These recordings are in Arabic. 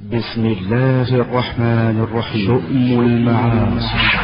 بسم الله الرحمن الرحيم. شؤم المعاصي.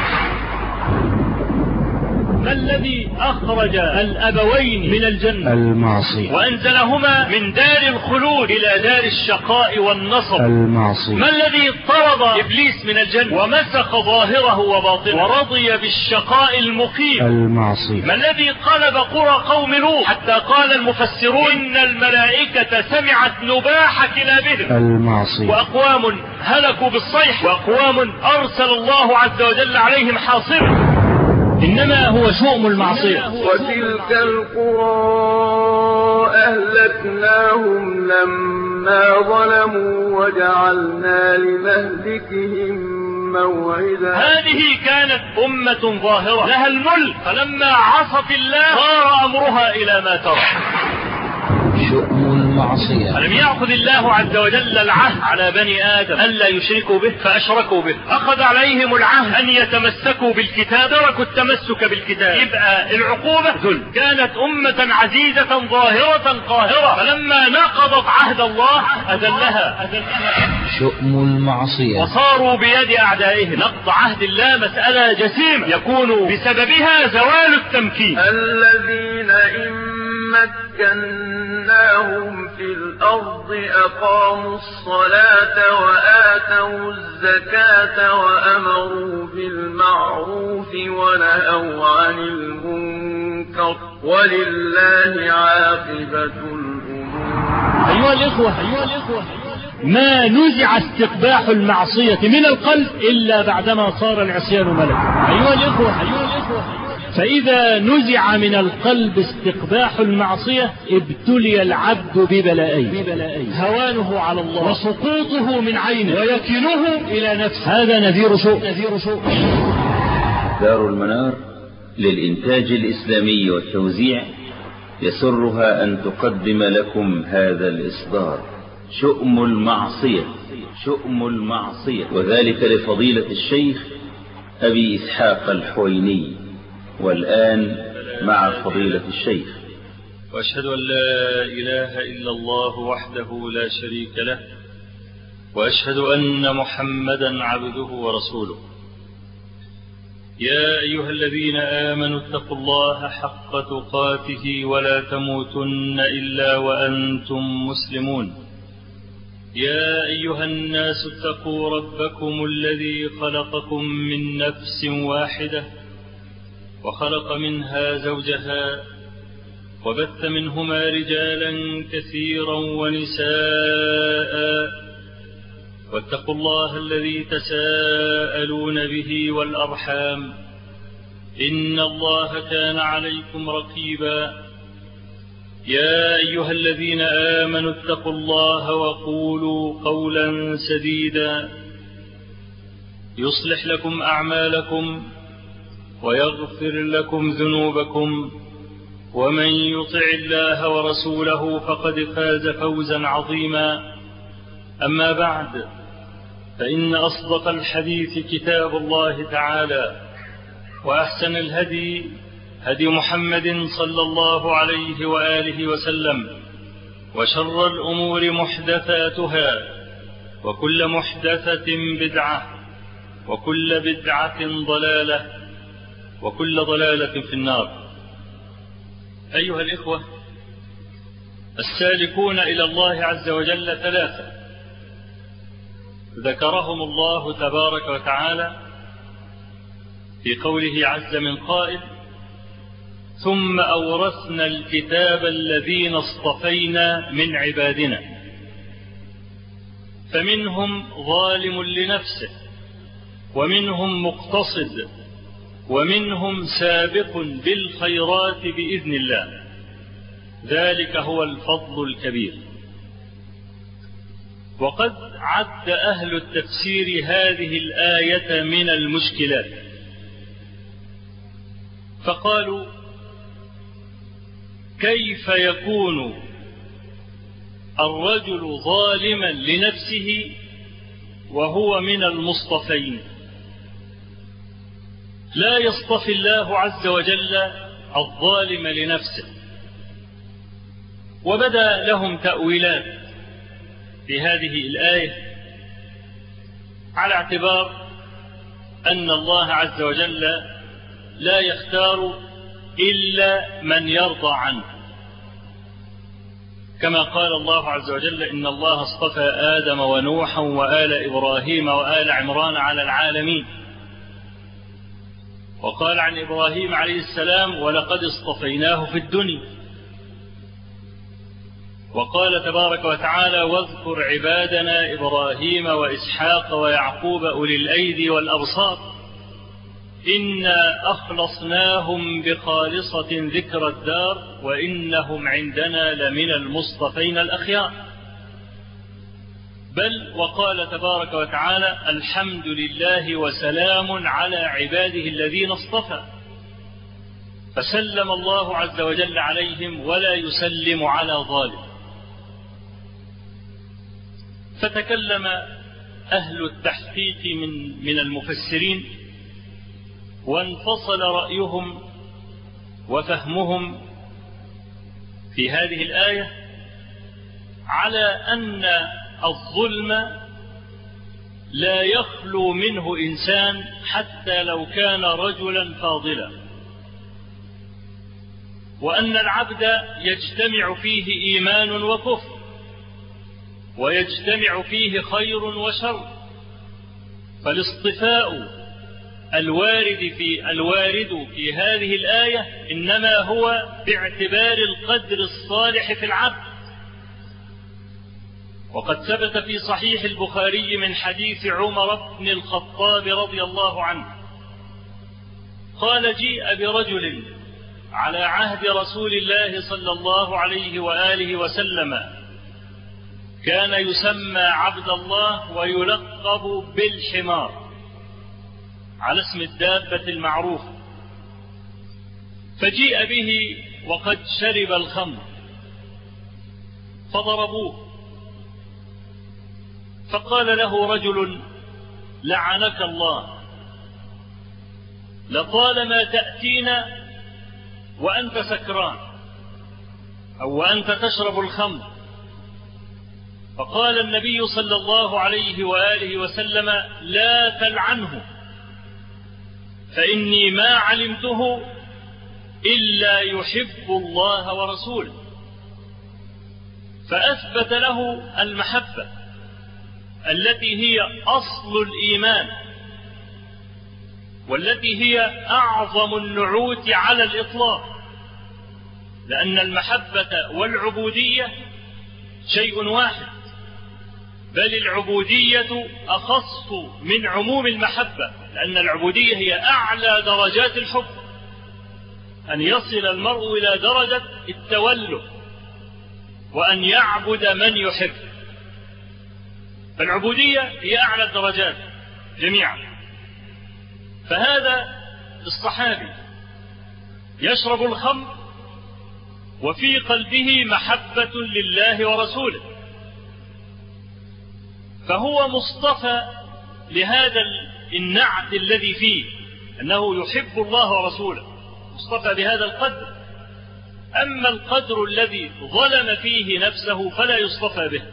ما الذي أخرج الأبوين من الجنة؟ المعصية. وأنزلهما من دار الخلود إلى دار الشقاء والنصب. المعصية. ما الذي طرد إبليس من الجنة ومسخ ظاهره وباطنه ورضي بالشقاء المقيم؟ المعصية. ما الذي قلب قرى قوم لوط حتى قال المفسرون إن الملائكة سمعت نباح كلابهم؟ المعصية. وأقوام هلكوا بالصيح وأقوام أرسل الله عز وجل عليهم حاصبا. إنما هو شؤم المعصية. وتلك القرى أهلكناهم لما ظلموا وجعلنا لمهلكهم موعدا. هذه كانت أمة ظاهرة لها الملك، فلما عصت الله صار أمرها إلى ما ترى. شؤم المعصية. ألم يأخذ الله عز وجل العهد على بني آدم ألا يشركوا به فأشركوا به، أخذ عليهم العهد أن يتمسكوا بالكتاب، تركوا التمسك بالكتاب، يبقى العقوبة ذل. كانت أمة عزيزة ظاهرة قاهرة، فلما نقضت عهد الله أذلها. شؤم المعصية. وصاروا بيد أعدائهم. نقض عهد الله مسألة جسيمة يكون بسببها زوال التمكين. الذين إن مكناهم في الأرض أقاموا الصلاة وآتوا الزكاة وأمروا بالمعروف ونهوا عن المنكر ولله عاقبة الأمور. أيها الإخوة، ما نزع استقباح المعصية من القلب إلا بعدما صار العصيان ملكا. أيها الإخوة، فإذا نزع من القلب استقباح المعصية ابتلي العبد ببلائين: هوانه على الله، وسقوطه من عينه، ويكله إلى نفسه. هذا نذير سوء. دار المنار للإنتاج الإسلامي والتوزيع يسرها أن تقدم لكم هذا الإصدار: شؤم المعصية. شؤم المعصية، وذلك لفضيلة الشيخ أبي إسحاق الحويني. والآن مع فضيلة الشيخ. وأشهد أن لا إله إلا الله وحده لا شريك له، وأشهد أن محمدا عبده ورسوله. يا أيها الذين آمنوا اتقوا الله حق تقاته ولا تموتن إلا وأنتم مسلمون. يا أيها الناس اتقوا ربكم الذي خلقكم من نفس واحدة وخلق منها زوجها وبث منهما رجالا كثيرا ونساء، واتقوا الله الذي تساءلون به والأرحام إن الله كان عليكم رقيبا. يا أيها الذين آمنوا اتقوا الله وقولوا قولا سديدا يصلح لكم أعمالكم ويغفر لكم ذنوبكم، ومن يطع الله ورسوله فقد فاز فوزا عظيما. أما بعد، فإن أصدق الحديث كتاب الله تعالى، وأحسن الهدي هدي محمد صلى الله عليه وآله وسلم، وشر الأمور محدثاتها، وكل محدثة بدعة، وكل بدعة ضلالة، وكل ضلالة في النار. أيها الإخوة، السالكون إلى الله عز وجل ثلاثة ذكرهم الله تبارك وتعالى في قوله عز من قائل: ثم أورثنا الكتاب الذين اصطفينا من عبادنا فمنهم ظالم لنفسه ومنهم مقتصد ومنهم سابق بالخيرات بإذن الله، ذلك هو الفضل الكبير. وقد عد أهل التفسير هذه الآية من المشكلات، فقالوا: كيف يكون الرجل ظالما لنفسه وهو من المصطفين؟ لا يصطفي الله عز وجل الظالم لنفسه. وبدأ لهم تأويلات في هذه الآية على اعتبار أن الله عز وجل لا يختار إلا من يرضى عنه، كما قال الله عز وجل: إن الله اصطفى آدم ونوحا وآل إبراهيم وآل عمران على العالمين. وقال عن إبراهيم عليه السلام: ولقد اصطفيناه في الدنيا. وقال تبارك وتعالى: واذكر عبادنا إبراهيم وإسحاق ويعقوب أولي الأيدي والأبصار إنا أخلصناهم بخالصة ذكر الدار وإنهم عندنا لمن المصطفين الأخيار. بل وقال تبارك وتعالى: الحمد لله وسلام على عباده الذين اصطفى، فسلم الله عز وجل عليهم ولا يسلم على ظالم. فتكلم أهل التحقيق من المفسرين، وانفصل رأيهم وفهمهم في هذه الآية على أن الظلم لا يخلو منه إنسان حتى لو كان رجلا فاضلا، وأن العبد يجتمع فيه إيمان وكفر، ويجتمع فيه خير وشر. فالاصطفاء الوارد في هذه الآية إنما هو باعتبار القدر الصالح في العبد. وقد ثبت في صحيح البخاري من حديث عمر بن الخطاب رضي الله عنه قال: جيء برجل على عهد رسول الله صلى الله عليه وآله وسلم، كان يسمى عبد الله ويلقب بالحمار على اسم الدابة المعروفة. فجيء به وقد شرب الخمر فضربوه، فقال له رجل: لعنك الله، لطالما تأتينا وأنت سكران أو وأنت تشرب الخمر. فقال النبي صلى الله عليه وآله وسلم: لا تلعنه، فإني ما علمته إلا يحب الله ورسوله. فأثبت له المحبة التي هي أصل الإيمان، والتي هي أعظم النعوت على الإطلاق، لأن المحبة والعبودية شيء واحد، بل العبودية أخص من عموم المحبة، لأن العبودية هي أعلى درجات الحب، أن يصل المرء إلى درجة التوله وأن يعبد من يحب. فالعبودية هي أعلى الدرجات جميعا. فهذا الصحابي يشرب الخمر وفي قلبه محبة لله ورسوله، فهو مصطفى لهذا النعت الذي فيه أنه يحب الله ورسوله، مصطفى بهذا القدر. أما القدر الذي ظلم فيه نفسه فلا يصطفى به.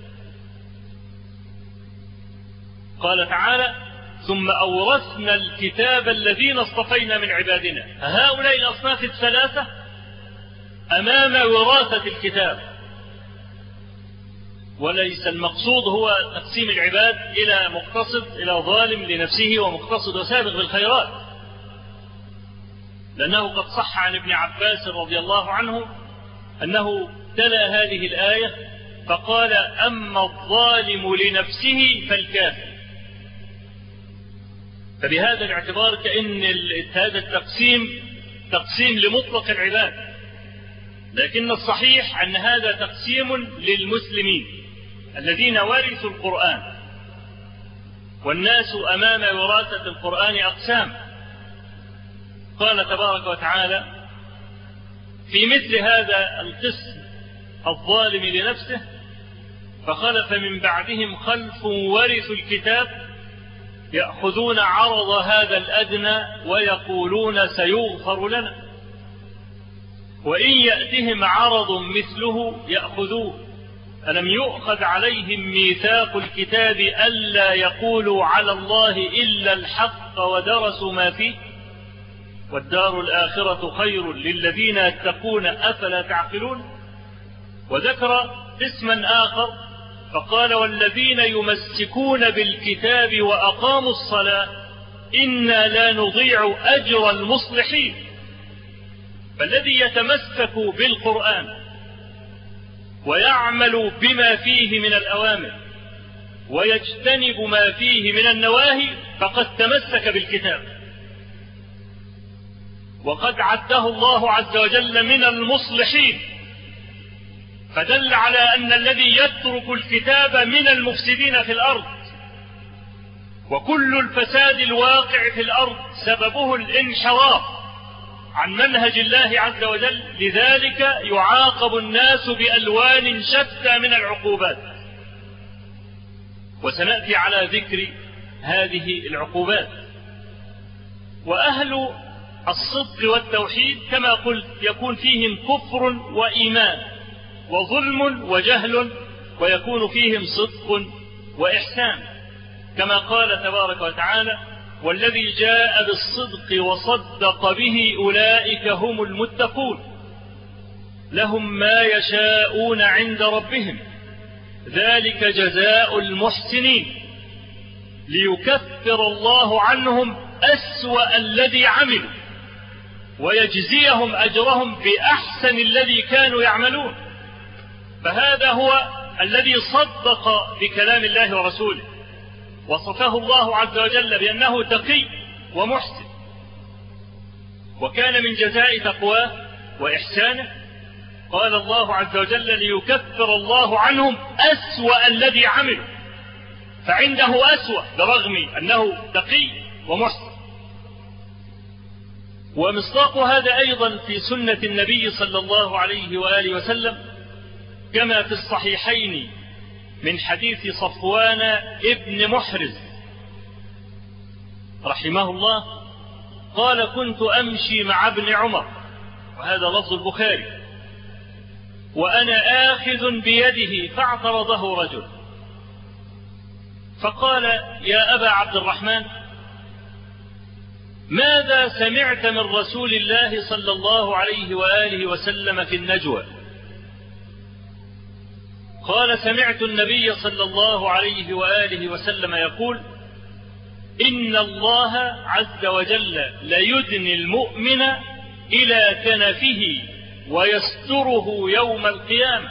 قال تعالى: ثم أورثنا الكتاب الذين اصطفينا من عبادنا. هؤلاء الأصناف الثلاثة أمام وراثة الكتاب، وليس المقصود هو تقسيم العباد إلى مقتصد، إلى ظالم لنفسه ومقتصد وسابق بالخيرات، لأنه قد صح عن ابن عباس رضي الله عنه أنه تلا هذه الآية فقال: أما الظالم لنفسه فالكافر. فبهذا الاعتبار كأن هذا التقسيم تقسيم لمطلق العباد، لكن الصحيح أن هذا تقسيم للمسلمين الذين ورثوا القرآن، والناس أمام وراثة القرآن أقسام. قال تبارك وتعالى في مثل هذا القسم الظالم لنفسه: فخلف من بعدهم خلف ورثوا الكتاب يأخذون عرض هذا الأدنى ويقولون سيغفر لنا، وإن يأتهم عرض مثله يأخذوه، ألم يؤخذ عليهم ميثاق الكتاب ألا يقولوا على الله إلا الحق ودرسوا ما فيه والدار الآخرة خير للذين يتقون أفلا تعقلون. وذكر اسما آخر فقال والذين يمسكون بالكتاب وأقاموا الصلاة إنا لا نضيع أجر المصلحين. فالذي يتمسك بالقرآن ويعمل بما فيه من الأوامر ويجتنب ما فيه من النواهي فقد تمسك بالكتاب، وقد عده الله عز وجل من المصلحين، فدل على أن الذي يترك الكتاب من المفسدين في الأرض. وكل الفساد الواقع في الأرض سببه الانحراف عن منهج الله عز وجل، لذلك يعاقب الناس بألوان شتى من العقوبات، وسنأتي على ذكر هذه العقوبات. وأهل الصدق والتوحيد كما قلت يكون فيهم كفر وإيمان وظلم وجهل، ويكون فيهم صدق وإحسان، كما قال تبارك وتعالى والذي جاء بالصدق وصدق به أولئك هم المتقون لهم ما يشاءون عند ربهم ذلك جزاء المحسنين ليكفر الله عنهم أسوأ الذي عملوا ويجزيهم أجرهم بأحسن الذي كانوا يعملون. فهذا هو الذي صدق بكلام الله ورسوله، وصفه الله عز وجل بأنه تقي ومحسن، وكان من جزاء تقواه وإحسانه قال الله عز وجل ليكفر الله عنهم أسوأ الذي عملوا، فعنده أسوأ برغم أنه تقي ومحسن. ومصداق هذا أيضا في سنة النبي صلى الله عليه وآله وسلم كما في الصحيحين من حديث صفوان ابن محرز رحمه الله قال كنت أمشي مع ابن عمر، وهذا لفظ البخاري، وأنا آخذ بيده فاعترضه رجل فقال يا أبا عبد الرحمن ماذا سمعت من رسول الله صلى الله عليه وآله وسلم في النجوى؟ قال سمعت النبي صلى الله عليه وآله وسلم يقول إن الله عز وجل ليدني المؤمن إلى كنفه ويستره يوم القيامة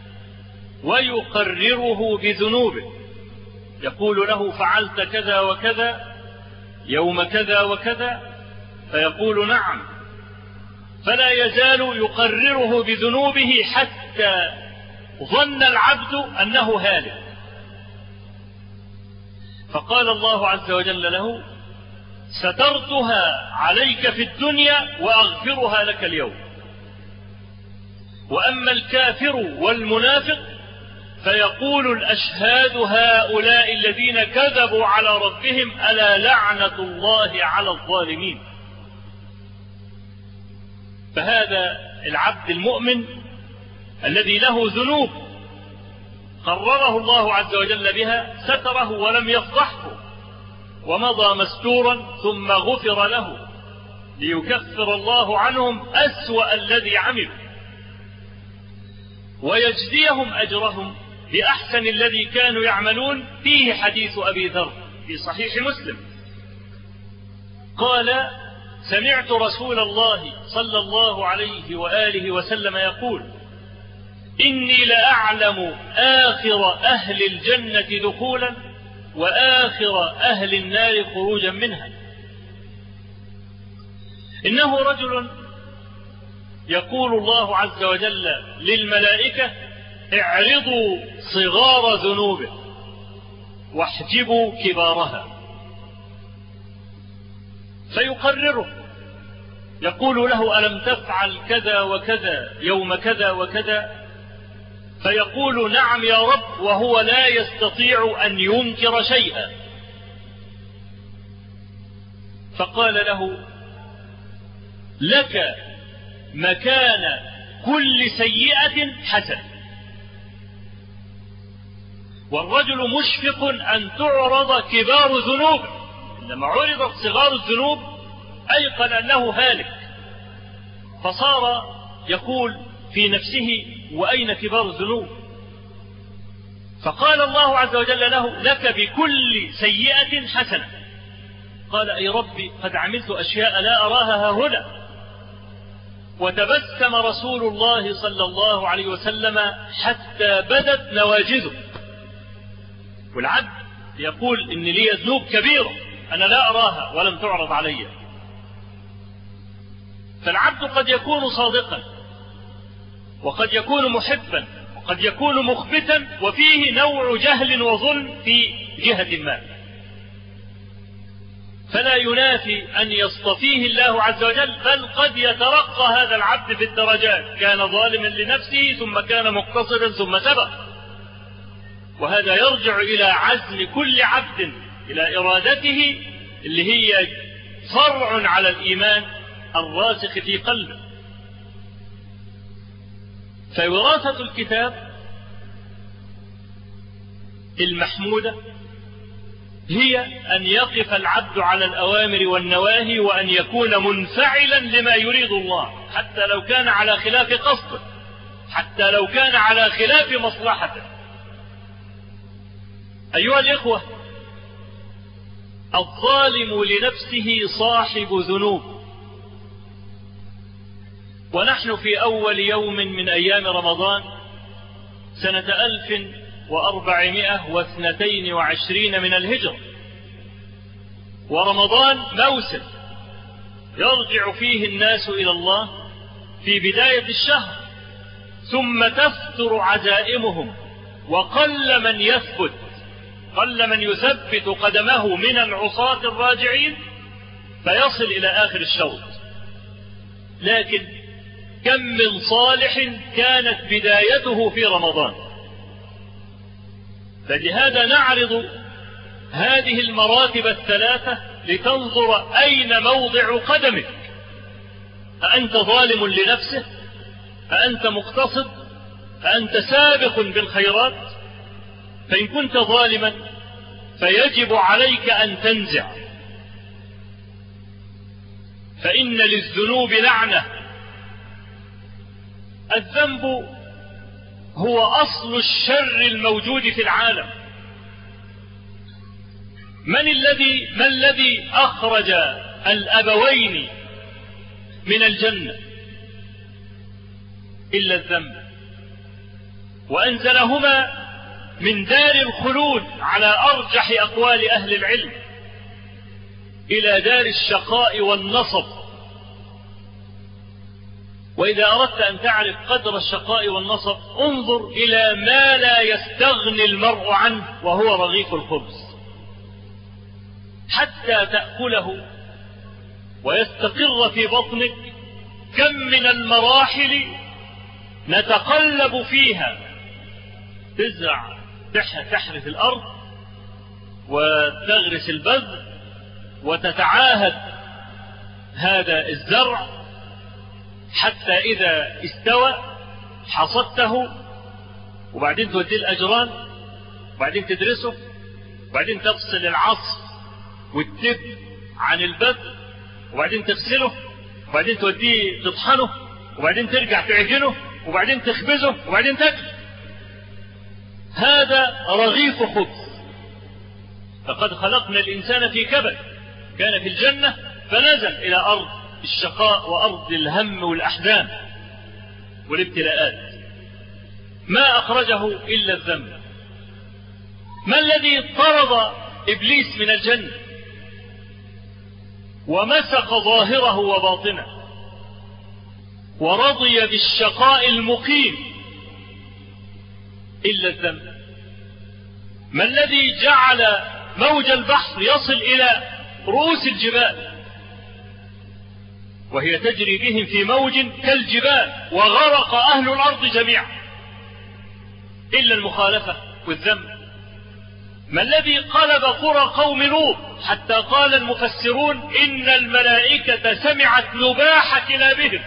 ويقرره بذنوبه، يقول له فعلت كذا وكذا يوم كذا وكذا فيقول نعم، فلا يزال يقرره بذنوبه حتى ظن العبد أنه هالك، فقال الله عز وجل له سترتها عليك في الدنيا وأغفرها لك اليوم. وأما الكافر والمنافق فيقول الأشهاد هؤلاء الذين كذبوا على ربهم ألا لعنة الله على الظالمين. فهذا العبد المؤمن الذي له ذنوب قرره الله عز وجل بها ستره ولم يفضحه ومضى مستورا ثم غفر له ليكفر الله عنهم أسوأ الذي عملوا ويجزيهم أجرهم بأحسن الذي كانوا يعملون. فيه حديث أبي ذر في صحيح مسلم قال سمعت رسول الله صلى الله عليه وآله وسلم يقول إني لأعلم آخر أهل الجنة دخولا وآخر أهل النار خروجا منها. إنه رجل يقول الله عز وجل للملائكة اعرضوا صغار ذنوبه واحجبوا كبارها، فيقرره يقول له ألم تفعل كذا وكذا يوم كذا وكذا، فيقول نعم يا رب، وهو لا يستطيع أن ينكر شيئا. فقال له لك مكان كل سيئة حسن، والرجل مشفق أن تعرض كبار ذنوبه. لما عرضت صغار الذنوب أيقن أنه هالك، فصار يقول في نفسه وأين كبار الذنوب؟ فقال الله عز وجل له لك بكل سيئة حسنة. قال أي ربي قد عملت أشياء لا أراها هنا. وتبسم رسول الله صلى الله عليه وسلم حتى بدت نواجذه. والعبد يقول إن لي ذنوب كبيرة أنا لا أراها ولم تعرض علي. فالعبد قد يكون صادقا، وقد يكون محبا، وقد يكون مخبتا، وفيه نوع جهل وظلم في جهة ما، فلا ينافي أن يصطفيه الله عز وجل، بل قد يترقى هذا العبد في الدرجات، كان ظالما لنفسه ثم كان مقتصدا ثم سبق. وهذا يرجع إلى عزم كل عبد، إلى إرادته اللي هي فرع على الإيمان الراسخ في قلبه. فوراثة الكتاب المحمودة هي أن يقف العبد على الأوامر والنواهي، وأن يكون منفعلا لما يريد الله، حتى لو كان على خلاف قصده، حتى لو كان على خلاف مصلحته. أيها الإخوة، الظالم لنفسه صاحب ذنوب. ونحن في أول يوم من أيام رمضان سنة 1422 من الهجرة، ورمضان موسم يرجع فيه الناس إلى الله في بداية الشهر، ثم تفتر عزائمهم، وقل من يثبت، قل من يثبت قدمه من العصاة الراجعين فيصل إلى آخر الشوط. لكن كم من صالح كانت بدايته في رمضان. فلهذا نعرض هذه المراتب الثلاثة لتنظر أين موضع قدمك. أأنت ظالم لنفسه؟ أأنت مقتصد؟ أأنت سابق بالخيرات؟ فإن كنت ظالما فيجب عليك أن تنزع، فإن للذنوب لعنة. الذنب هو أصل الشر الموجود في العالم. ما الذي أخرج الأبوين من الجنة إلا الذنب، وأنزلهما من دار الخلود على أرجح أقوال أهل العلم إلى دار الشقاء والنصب. وإذا أردت أن تعرف قدر الشقاء والنصب انظر إلى ما لا يستغني المرء عنه، وهو رغيف الخبز، حتى تأكله ويستقر في بطنك. كم من المراحل نتقلب فيها، تزرع، تحرث الأرض وتغرس البذر وتتعاهد هذا الزرع حتى إذا استوى حصدته، وبعدين توديه الأجران، وبعدين تدرسه، وبعدين تفصل العصف والتب عن البذر، وبعدين تغسله، وبعدين توديه تطحنه، وبعدين ترجع تعجنه، وبعدين تخبزه، وبعدين تاكله. هذا رغيف خبز. فقد خلقنا الإنسان في كبد، كان في الجنة فنزل إلى أرض الشقاء وأرض الهم والأحزان والابتلاءات. ما أخرجه إلا الذنب. ما الذي طرد إبليس من الجنة ومسق ظاهره وباطنه ورضي بالشقاء المقيم إلا الذنب؟ ما الذي جعل موج البحر يصل إلى رؤوس الجبال وهي تجري بهم في موج كالجبال وغرق أهل الأرض جميعا إلا المخالفة والذنب؟ ما الذي قلب قرى قوم لوط حتى قال المفسرون إن الملائكة سمعت نباح كلابهم؟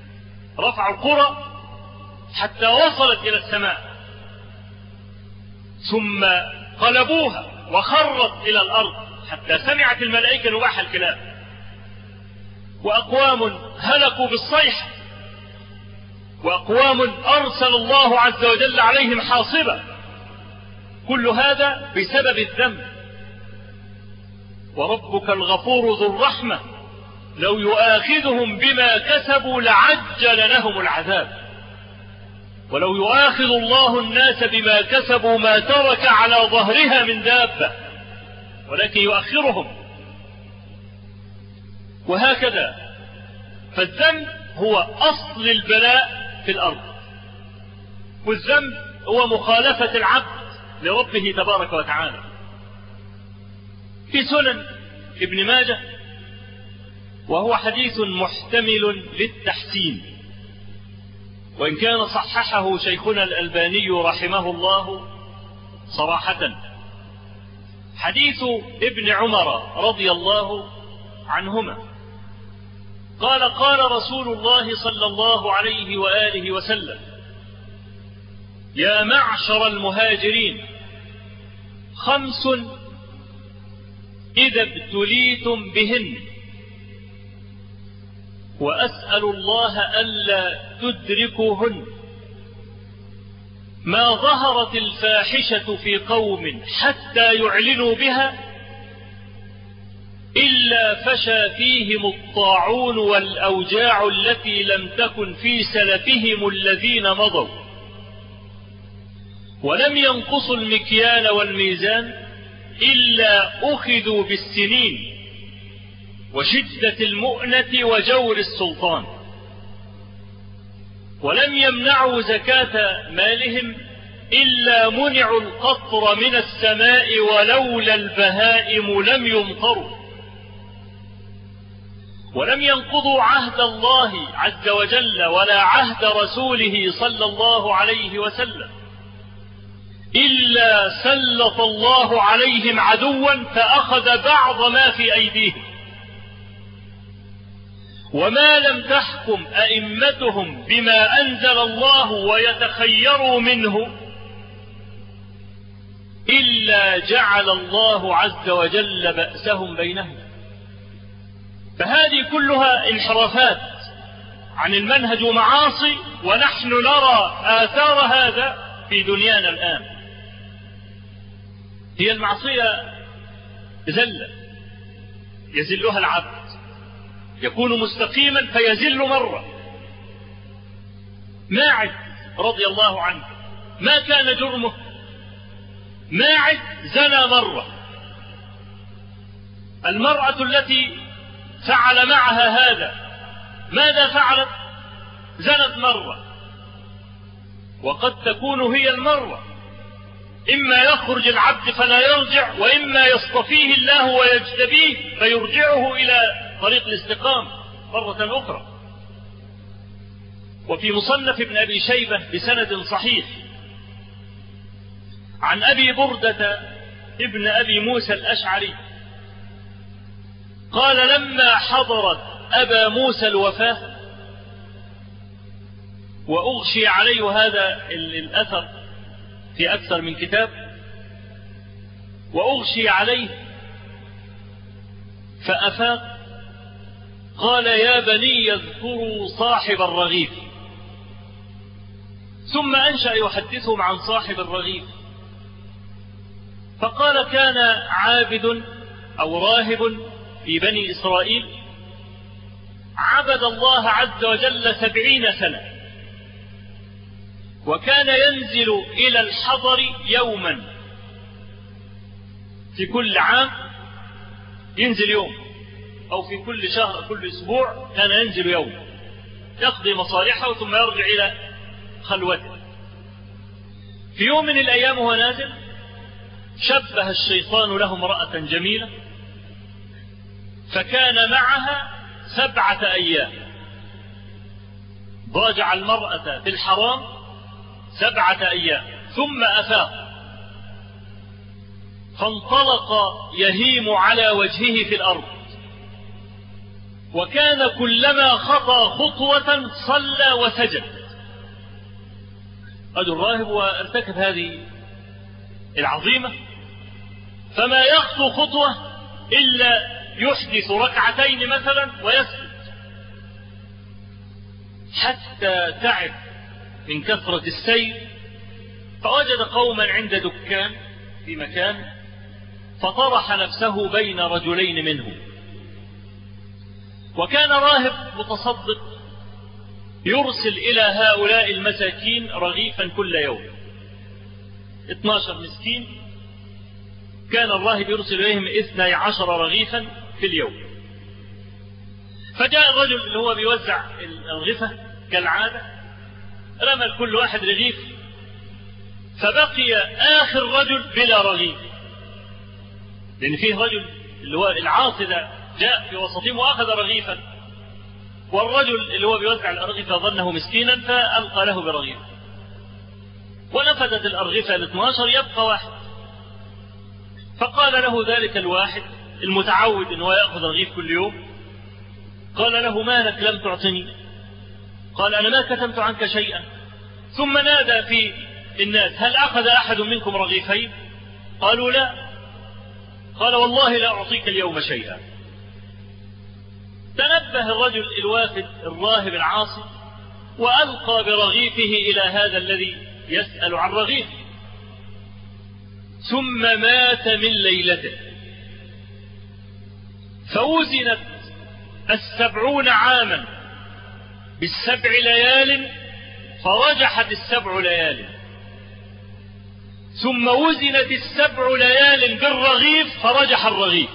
رفعوا القرى حتى وصلت إلى السماء. ثم قلبوها وخرت إلى الأرض حتى سمعت الملائكة نباح الكلاب. وأقوام هلكوا بالصيحة، وأقوام أرسل الله عز وجل عليهم حاصبة. كل هذا بسبب الذنب. وربك الغفور ذو الرحمة لو يؤاخذهم بما كسبوا لعجل لهم العذاب. ولو يؤاخذ الله الناس بما كسبوا ما ترك على ظهرها من دابة، ولكن يؤخرهم. وهكذا فالذنب هو أصل البلاء في الأرض، والذنب هو مخالفة العبد لربه تبارك وتعالى. في سنن ابن ماجه، وهو حديث محتمل للتحسين، وإن كان صححه شيخنا الألباني رحمه الله صراحة. حديث ابن عمر رضي الله عنهما قال: قال رسول الله صلى الله عليه وآله وسلم: يا معشر المهاجرين، 5 إذا ابتليتم بهن وأسأل الله ألا تدركوهن: ما ظهرت الفاحشة في قوم حتى يعلنوا بها إلا فشى فيهم الطاعون والأوجاع التي لم تكن في سلفهم الذين مضوا، ولم ينقصوا المكيال والميزان إلا أخذوا بالسنين وشدة المؤنة وجور السلطان، ولم يمنعوا زكاة مالهم إلا منعوا القطر من السماء ولولا البهائم لم يمطروا، ولم ينقضوا عهد الله عز وجل ولا عهد رسوله صلى الله عليه وسلم إلا سلط الله عليهم عدوا فأخذ بعض ما في أيديهم، وما لم تحكم أئمتهم بما أنزل الله ويتخيروا منه إلا جعل الله عز وجل بأسهم بينهم. فهذه كلها انحرافات عن المنهج ومعاصي، ونحن نرى آثار هذا في دنيانا الآن. هي المعصية زلة يزلها العبد، يكون مستقيما فيزل مرة. ماعز رضي الله عنه ما كان جرمه، ماعز زنى مرة. المرأة التي فعل معها هذا ماذا فعلت؟ زنت مرة. وقد تكون هي المرة إما يخرج العبد فلا يرجع، وإما يصطفيه الله ويجتبيه فيرجعه إلى طريق الاستقامة مرة أخرى. وفي مصنف ابن أبي شيبة بسند صحيح عن أبي بردة ابن أبي موسى الأشعري قال: لما حضرت أبا موسى الوفاة وأغشي عليه، هذا الأثر في أكثر من كتاب، وأغشي عليه فأفاق، قال: يا بني اذكروا صاحب الرغيف. ثم أنشأ يحدثهم عن صاحب الرغيف، فقال: كان عابد أو راهب في بني إسرائيل عبد الله عز وجل 70 سنة، وكان ينزل إلى الحضر يوما في كل عام، ينزل يوم، أو في كل شهر كل أسبوع كان ينزل يوم يقضي مصالحه ثم يرجع إلى خلوته. في يوم من الأيام وهو نازل شبه الشيطان له امرأة جميلة، فكان معها 7 أيام، ضاجع المرأة في الحرام 7 أيام، ثم أفاق فانطلق يهيم على وجهه في الأرض، وكان كلما خطى خطوة صلى وسجد. رجل راهب وارتكب هذه العظيمة، فما يخطو خطوة إلا يحدث ركعتين مثلا ويسجد، حتى تعب من كثرة السير، فوجد قوما عند دكان في مكان، فطرح نفسه بين رجلين منهم. وكان راهب متصدق يرسل إلى هؤلاء المساكين رغيفا كل يوم، 12 مسكين كان الراهب يرسل إليهم 12 رغيفا في اليوم. فجاء الرجل اللي هو بيوزع الأرغفة كالعادة، رمى لكل واحد رغيف، فبقي آخر رجل بلا رغيف، لأن فيه رجل اللي هو العاصي ده جاء في وسطهم وأخذ رغيفا، والرجل اللي هو بيوزع الأرغفة ظنه مسكينا فألقى له برغيف، ونفذت الأرغفة 12، يبقى واحد. فقال له ذلك الواحد المتعود أنه يأخذ رغيف كل يوم، قال له: ما لك لم تعطني؟ قال: أنا ما كتمت عنك شيئا. ثم نادى في الناس: هل أخذ أحد منكم رغيفين؟ قالوا: لا. قال: والله لا أعطيك اليوم شيئا. تنبه الرجل الوافد الراهب العاصي، وألقى برغيفه إلى هذا الذي يسأل عن رغيفه، ثم مات من ليلته. فوزنت 70 عاما ب7 ليال، فرجحت 7 ليال، ثم وزنت 7 ليال بالرغيف، فرجح الرغيف.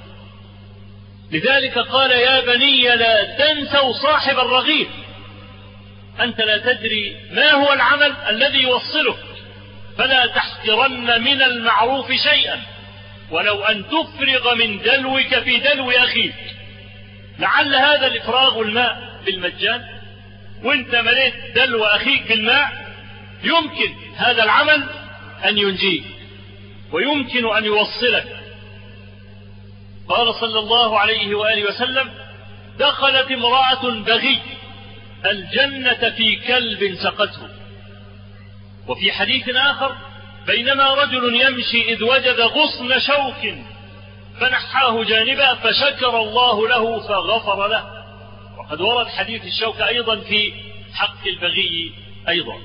لذلك قال: يا بني لا تنسوا صاحب الرغيف، أنت لا تدري ما هو العمل الذي يوصلك، فلا تحقرن من المعروف شيئا، ولو أن تفرغ من دلوك في دلو أخيك. لعل هذا الإفراغ الماء بالمجان، وانت مليت دلو أخيك بالماء، يمكن هذا العمل أن ينجيك ويمكن أن يوصلك. قال صلى الله عليه وآله وسلم: دخلت امرأة بغي الجنة في كلب سقته. وفي حديث آخر: بينما رجل يمشي إذ وجد غصن شوك فنحاه جانبا فشكر الله له فغفر له. وقد ورد حديث الشوك أيضا في حق البغي أيضا.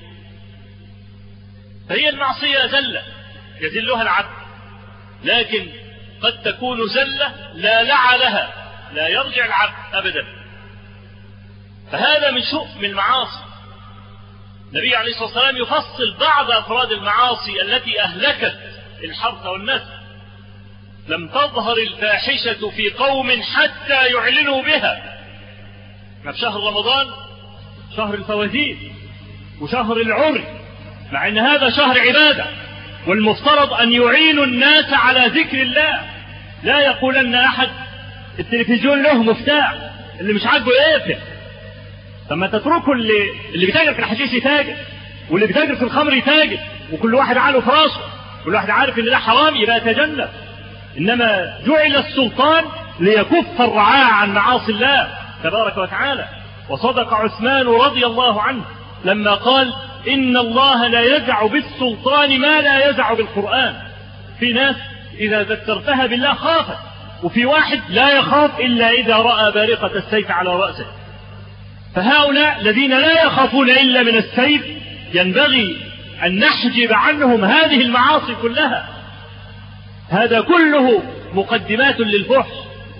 فهي المعصية زلة يزلها العبد، لكن قد تكون زلة لا لع لها، لا يرجع العبد أبدا. فهذا من شؤم المعاصي. النبي عليه الصلاة والسلام يفصل بعض أفراد المعاصي التي أهلكت الحرث والنسل. لم تظهر الفاحشة في قوم حتى يعلنوا بها. في شهر رمضان شهر الفوازير وشهر العري، مع أن هذا شهر عبادة، والمفترض أن يعينوا الناس على ذكر الله. لا يقولن أحد التلفزيون له مفتاح، اللي مش عاجبه يقفل. لما تتركوا اللي بيتاجر في الحشيش يتاجر، واللي بيتاجر في الخمر يتاجر، وكل واحد عاله في راسه، كل واحد عارف ان ده حرام، يبقى يتجنب. انما جعل السلطان ليكف الرعاع عن معاصي الله تبارك وتعالى. وصدق عثمان رضي الله عنه لما قال: إن الله لا يزع بالسلطان ما لا يزع بالقرآن. في ناس إذا ذكرتها بالله خافت، وفي واحد لا يخاف إلا إذا رأى بارقة السيف على رأسه. فهؤلاء الذين لا يخافون إلا من السيف ينبغي أن نحجب عنهم هذه المعاصي كلها. هذا كله مقدمات للفحش.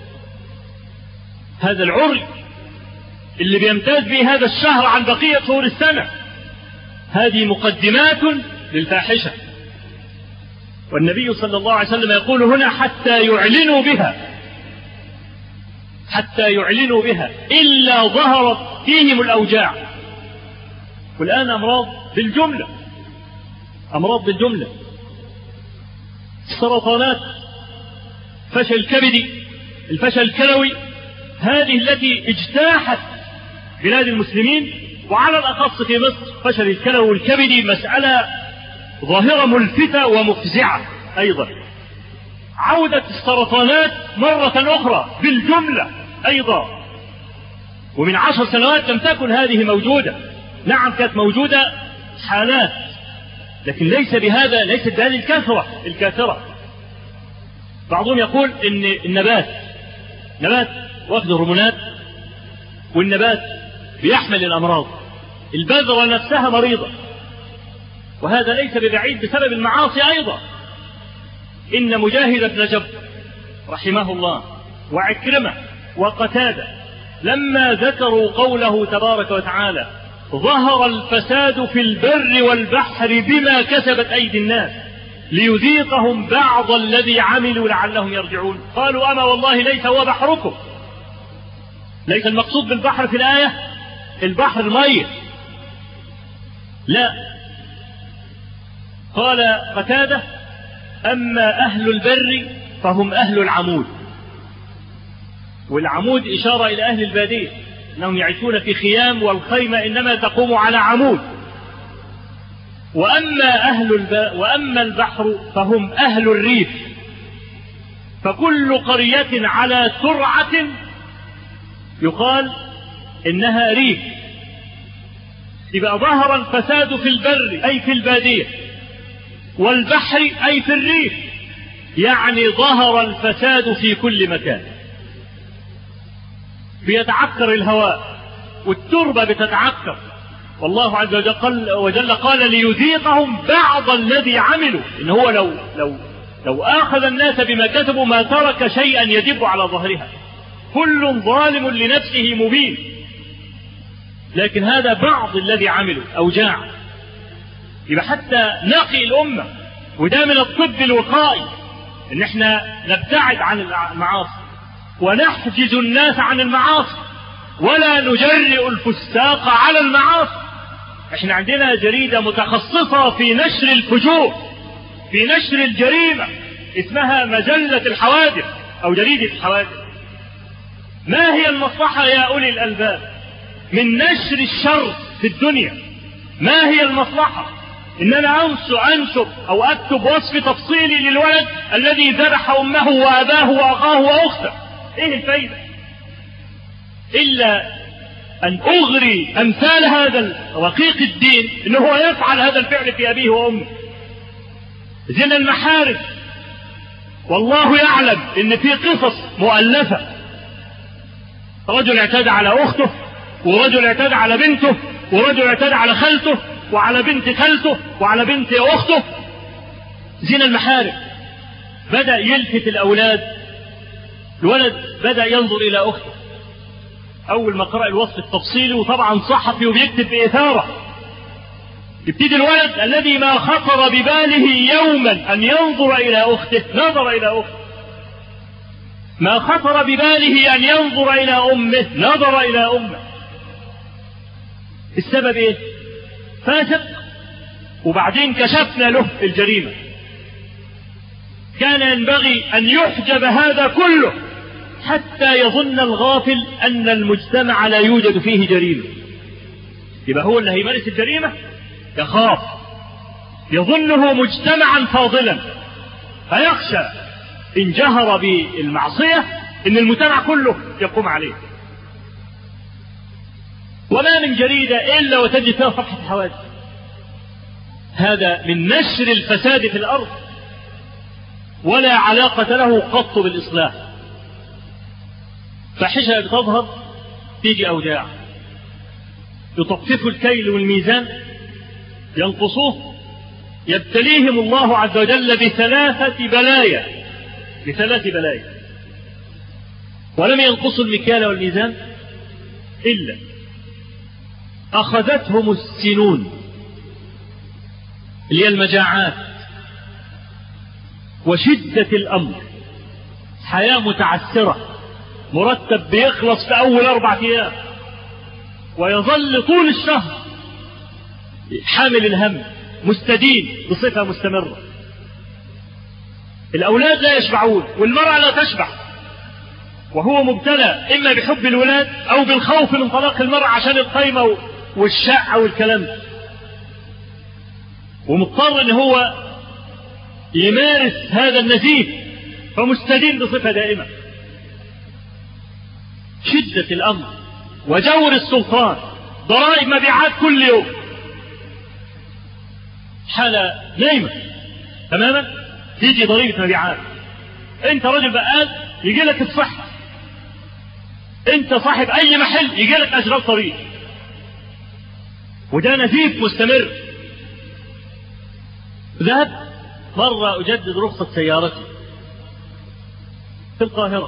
هذا العري اللي بيمتاز به هذا الشهر عن بقية شهور السنة، هذه مقدمات للفاحشة. والنبي صلى الله عليه وسلم يقول هنا: حتى يعلنوا بها، حتى يعلنوا بها إلا ظهرت فيهم الأوجاع. والآن أمراض بالجملة، أمراض بالجملة، السرطانات، فشل الكبدي، الفشل الكلوي، هذه التي اجتاحت بلاد المسلمين، وعلى الأخص في مصر. فشل الكلوي والكبدي مسألة ظاهرة ملفتة ومفزعة أيضا. عودة السرطانات مرة أخرى بالجملة أيضا، ومن 10 سنوات لم تكن هذه موجودة. نعم كانت موجودة حالات، لكن ليست بهذه الكاثرة. بعضهم يقول إن النبات واخد هرمونات، والنبات بيحمل الأمراض، البذرة نفسها مريضة، وهذا ليس ببعيد بسبب المعاصي أيضا. إن مجاهد بن جبر رحمه الله وعكرمة وقتادة لما ذكروا قوله تبارك وتعالى ظهر الفساد في البر والبحر بما كسبت أيدي الناس ليذيقهم بعض الذي عملوا لعلهم يرجعون، قالوا أما والله ليس هو بحركم، ليس المقصود بالبحر في الآية البحر الميت، لا. قال قتادة أما أهل البر فهم أهل العمود، والعمود إشارة إلى أهل البادية أنهم يعيشون في خيام، والخيمة إنما تقوم على عمود. وأما البحر فهم أهل الريف، فكل قرية على سرعة يقال إنها ريف. يبقى ظهر الفساد في البر أي في البادية، والبحر أي في الريف، يعني ظهر الفساد في كل مكان. بيتعكر الهواء والتربة بتتعكر، والله عز وجل قال ليذيقهم بعض الذي عملوا. إن هو لو آخذ الناس بما كسبوا ما ترك شيئا يدب على ظهرها، كل ظالم لنفسه مبين، لكن هذا بعض الذي عملوا أوجاع. يبقى حتى نقي الأمة، وده من الطب الوقائي، إن احنا نبتعد عن المعاصي ونحجز الناس عن المعاصي ولا نجرئ الفساق على المعاصي. احنا عندنا جريدة متخصصة في نشر الفجور، في نشر الجريمة، اسمها مجلة الحوادث أو جريدة الحوادث. ما هي المصلحة يا أولي الألباب من نشر الشر في الدنيا؟ ما هي المصلحة إن أنا أنشر أو أكتب وصف تفصيلي للولد الذي ذبح أمه وأباه وأخاه وأخته؟ إيه الفايدة؟ إلا أن أغري أمثال هذا رقيق الدين إنه هو يفعل هذا الفعل في أبيه وأمه. زنا المحارم، والله يعلم إن في قصص مؤلفة، رجل اعتدى على أخته، ورجل اعتدى على بنته، ورجل اعتدى على خالته وعلى بنت خالته وعلى بنت أخته. زنا المحارم بدأ يلفت الأولاد، الولد بدأ ينظر إلى أخته. أول ما قرأ الوصف التفصيلي، وطبعا صحفي وبيكتب بإثارة، يبتدي الولد الذي ما خطر بباله يوما أن ينظر إلى أخته نظر إلى أخته، ما خطر بباله أن ينظر إلى أمه نظر إلى أمه. السبب إيه؟ فاسق. وبعدين كشفنا له الجريمة. كان ينبغي أن يحجب هذا كله حتى يظن الغافل أن المجتمع لا يوجد فيه جريمة. يبقى هو اللي هيمارس الجريمة يخاف، يظنه مجتمعا فاضلا، فيخشى إن جهر بالمعصية إن المجتمع كله يقوم عليه. وما من جريدة إلا وتجد فيها صفحة حوادث. هذا من نشر الفساد في الأرض، ولا علاقة له قط بالإصلاح. فحشة بتظهر تيجي أوجاع، يطففوا الكيل والميزان ينقصوه، يبتليهم الله عز وجل بثلاث بلايا. ولم ينقصوا المكيال والميزان إلا أخذتهم السنون اللي هي المجاعات وشدة الأمر، حياة متعسرة، مرتب بيخلص في أول 4 أيام ويظل طول الشهر حامل الهم، مستدين بصفة مستمرة. الأولاد لا يشبعون والمرأة لا تشبع، وهو مبتلى إما بحب الولاد أو بالخوف من طلاق المرأة عشان القيمة والشقة والكلام ده، ومضطر إن هو يمارس هذا النزيف، فمستدين بصفة دائمة. شدة الأمر وجور السلطان، ضرائب مبيعات كل يوم. حالة نايمة تماما، تيجي ضريبة مبيعات. انت راجل بقال يجي لك الصحة، انت صاحب اي محل يجي لك اشغال طريق، وده نزيف مستمر. ذهب مرة اجدد رخصة سيارتي في القاهرة،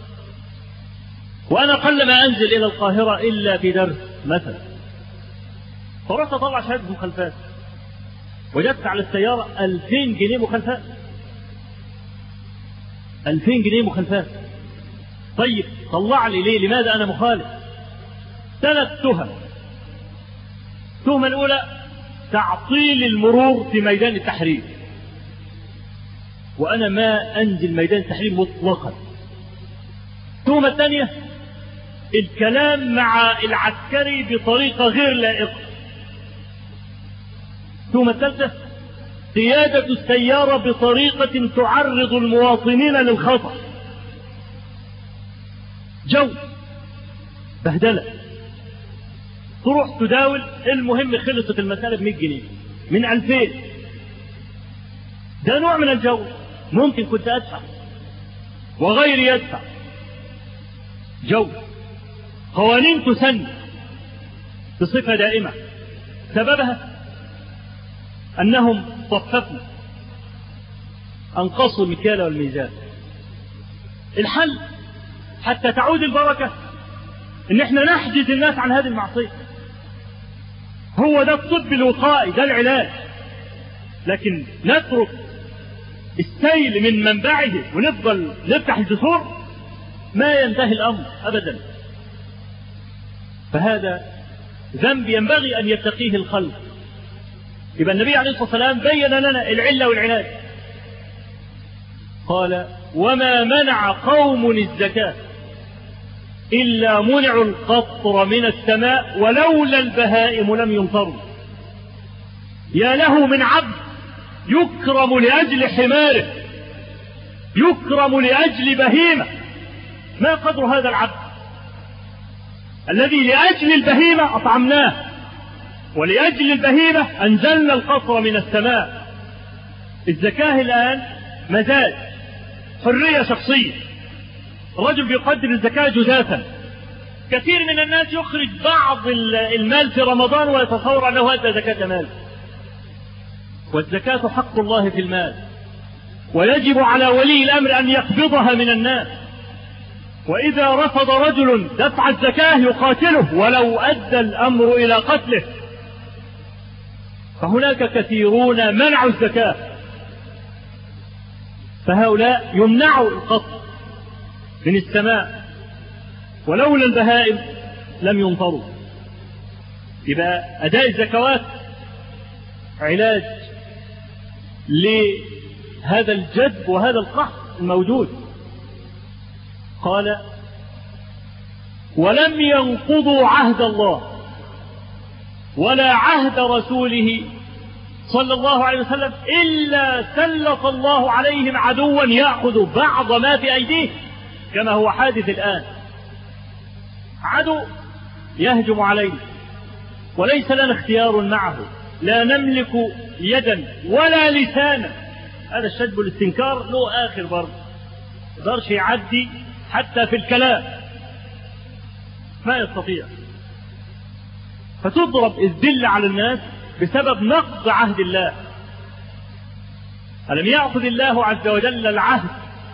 وانا قل ما انزل الى القاهرة الا في درس مثلا، فرحت اطلع شهادة مخالفات، وجدت على السيارة 2000 جنيه مخالفات. 2000 جنيه مخالفات. طيب طلع لي ليه؟ لماذا انا مخالف؟ 3 تهم. التهمة الاولى تعطيل المرور في ميدان التحرير، وانا ما انزل ميدان التحرير مطلقا. التهمة الثانية الكلام مع العسكري بطريقة غير لائقة. التهمة الثالثة قيادة السيارة بطريقة تعرض المواطنين للخطر. جو بهدلة، تروح تداول، المهم خلصت المسألة ب100 جنيه من 2000. ده نوع من الجو، ممكن كنت أدفع وغيري يدفع. جو قوانين تسن بصفة دائمة، سببها أنهم صففوا، أنقصوا المكيال والميزان. الحل حتى تعود البركة إن احنا نحجز الناس عن هذه المعصية. هو ده الطب الوقائي، ده العلاج. لكن نترك السيل من منبعه ونفضل نفتح الجسور، ما ينتهي الأمر أبدا. فهذا ذنب ينبغي أن يتقيه الخلق. يبقى النبي عليه الصلاة والسلام بين لنا العلة والعلاج. قال: وما منع قوم الزكاة إلا منعوا القطر من السماء ولولا البهائم لم يمطروا. يا له من عبد يكرم لأجل حماره، يكرم لأجل بهيمة. ما قدر هذا العبد الذي لأجل البهيمة أطعمناه، ولأجل البهيمة أنزلنا القطر من السماء. الزكاة الآن مزاج، حرية شخصية. الرجل بيقدر الزكاة جزافا. كثير من الناس يخرج بعض المال في رمضان ويتصور أنه أدى زكاة مال، والزكاة حق الله في المال، ويجب على ولي الأمر أن يقبضها من الناس. وإذا رفض رجل دفع الزكاة يقاتله ولو أدى الأمر إلى قتله. فهناك كثيرون منعوا الزكاة، فهؤلاء يمنعوا القطر من السماء ولولا البهائم لم يمطروا. يبقى أداء الزكوات علاج لهذا الجدب وهذا القحط الموجود. قال: ولم ينقضوا عهد الله ولا عهد رسوله صلى الله عليه وسلم إلا سلط الله عليهم عدوا يأخذ بعض ما في أيديه، كما هو حادث الآن. عدو يهجم علينا وليس لنا اختيار معه، لا نملك يدا ولا لسانا. هذا الشد والاستنكار له آخر برضه، ما يقدرش يعدي حتى في الكلام، ما يستطيع. فتضرب الذل على الناس بسبب نقض عهد الله. ألم يأخذ الله عز وجل العهد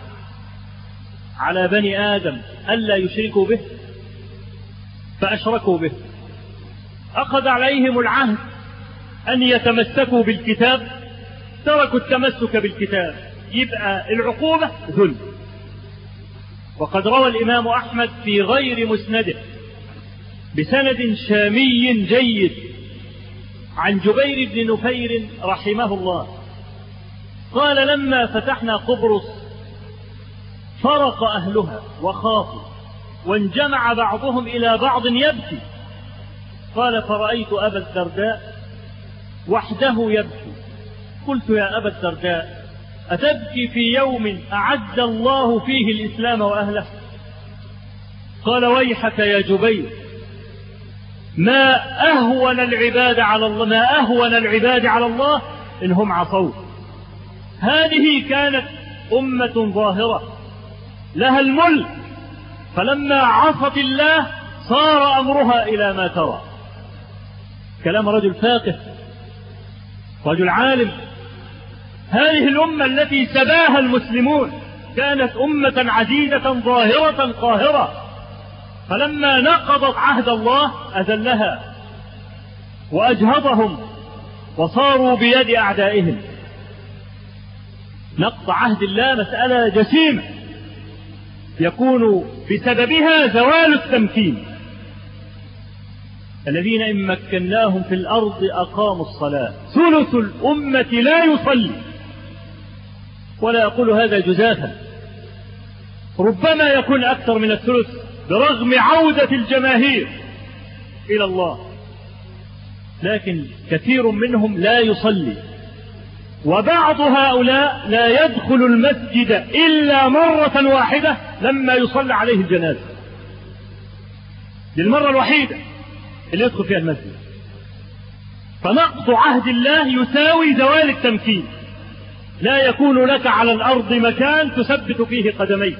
على بني آدم ألا يشركوا به فأشركوا به؟ أخذ عليهم العهد أن يتمسكوا بالكتاب، تركوا التمسك بالكتاب، يبقى العقوبة ذل. وقد روى الإمام أحمد في غير مسنده بسند شامي جيد عن جبير بن نفير رحمه الله قال: لما فتحنا قبرص فرق أهلها وخافوا، وانجمع بعضهم إلى بعض يبكي. قال: فرأيت أبا الدرداء وحده يبكي. قلت: يا أبا الدرداء، أتبكي في يوم أعز الله فيه الإسلام وأهله؟ قال: ويحك يا جبير، ما أهون العباد على الله إنهم عصوا. هذه كانت أمة ظاهرة لها الملك، فلما عصت الله صار أمرها إلى ما ترى. كلام رجل فاقه، رجل عالم. هذه الأمة التي سباها المسلمون كانت أمة عزيزة ظاهرة قاهرة، فلما نقضت عهد الله أذلها وأجهضهم وصاروا بيد أعدائهم. نقض عهد الله مسألة جسيمة يكون بسببها زوال التمكين. الذين إن مكناهم في الأرض أقاموا الصلاة. ثلث الأمة لا يصلي، ولا أقول هذا جزافا، ربما يكون أكثر من الثلث برغم عودة الجماهير إلى الله، لكن كثير منهم لا يصلي. وبعض هؤلاء لا يدخل المسجد إلا مرة واحدة لما يصلى عليه الجنازة، للمرة الوحيدة اللي يدخل فيها المسجد. فنقض عهد الله يساوي زوال التمكين. لا يكون لك على الأرض مكان تثبت فيه قدميك.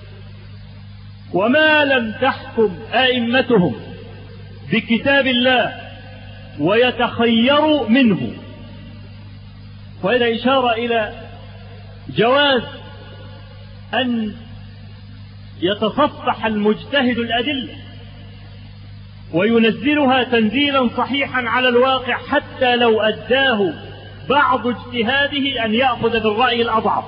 وما لم تحكم أئمتهم بكتاب الله ويتخيروا منه. وهذا إشارة إلى جواز أن يتصفح المجتهد الأدلة وينزلها تنزيلا صحيحا على الواقع، حتى لو أداه بعض اجتهاده أن يأخذ بالرأي الأضعف.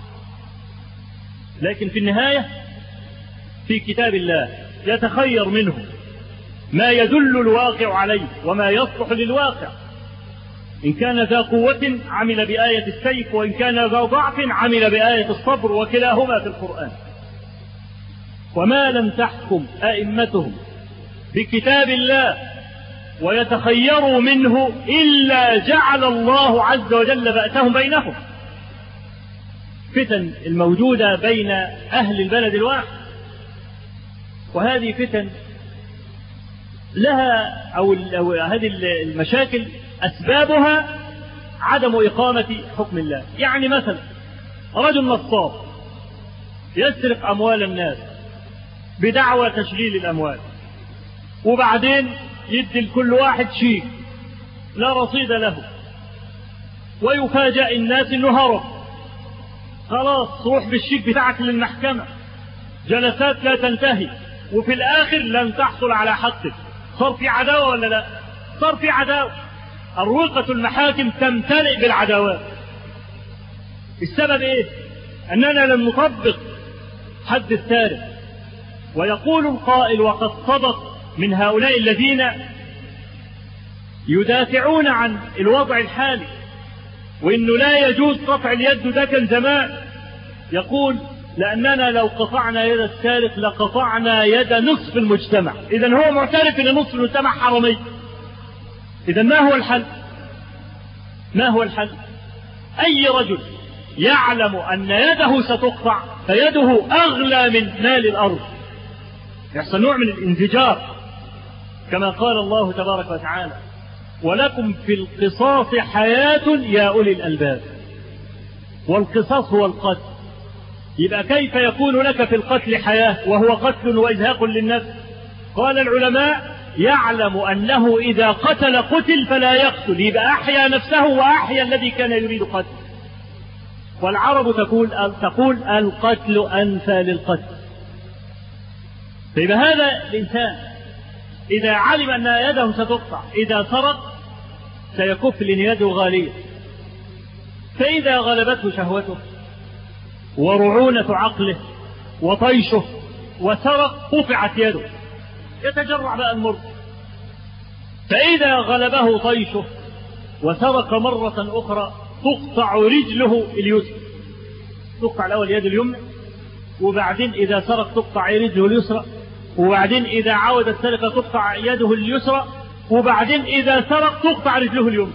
لكن في النهاية في كتاب الله يتخير منه ما يدل الواقع عليه وما يصلح للواقع. إن كان ذا قوة عمل بآية السيف، وإن كان ذا ضعف عمل بآية الصبر، وكلاهما في القرآن. وما لم تحكم أئمتهم بكتاب الله ويتخيروا منه إلا جعل الله عز وجل بأسهم بينهم. فتن الموجودة بين أهل البلد الواحد، وهذه فتن لها أو هذه المشاكل أسبابها عدم إقامة حكم الله. يعني مثلا رجل نصاب يسرق أموال الناس بدعوى تشغيل الأموال، وبعدين يدي لكل واحد شيك لا رصيد له، ويفاجأ الناس انه هرب. خلاص روح بالشيك بتاعك للمحكمة، جلسات لا تنتهي، وفي الآخر لن تحصل على حقك. صار في عداوة ولا لا؟ صار في عداوة. أروقة المحاكم تمتلئ بالعداوات. السبب ايه؟ أننا لم نطبق حد السارق. ويقول القائل وقد صدق من هؤلاء الذين يدافعون عن الوضع الحالي وإنه لا يجوز قطع اليد، ده كان زمان. يقول لأننا لو قطعنا يد السارق لقطعنا يد نصف المجتمع. إذا هو معترف أن نصف المجتمع حرامي. إذا ما هو الحل؟ ما هو الحل؟ أي رجل يعلم أن يده ستقطع فيده أغلى من مال الأرض، يحصل نوع من الانفجار، كما قال الله تبارك وتعالى ولكم في القصاص حياة يا أولي الألباب. والقصاص هو القتل. يبقى كيف يكون لك في القتل حياة وهو قتل وإزهاق للنفس؟ قال العلماء يعلم أنه إذا قتل فلا يقتل، يبقى أحيا نفسه وأحيا الذي كان يريد قتل. والعرب تقول القتل أنفى للقتل. فإذا هذا الإنسان إذا علم أن يده ستقطع إذا سرق سيكف لأن يده غالية، فإذا غلبته شهوته ورعونة عقله وطيشه وسرق قطعت يده، يتجرع بقى المر. فإذا غلبه طيشه وسرق مرة أخرى تقطع رجله اليسرى. تقطع الأول يد اليمنى، وبعدين إذا سرق تقطع رجله اليسرى، وبعدين إذا عاود السرقة تقطع يده اليسرى، وبعدين إذا سرق تقطع رجله اليمنى.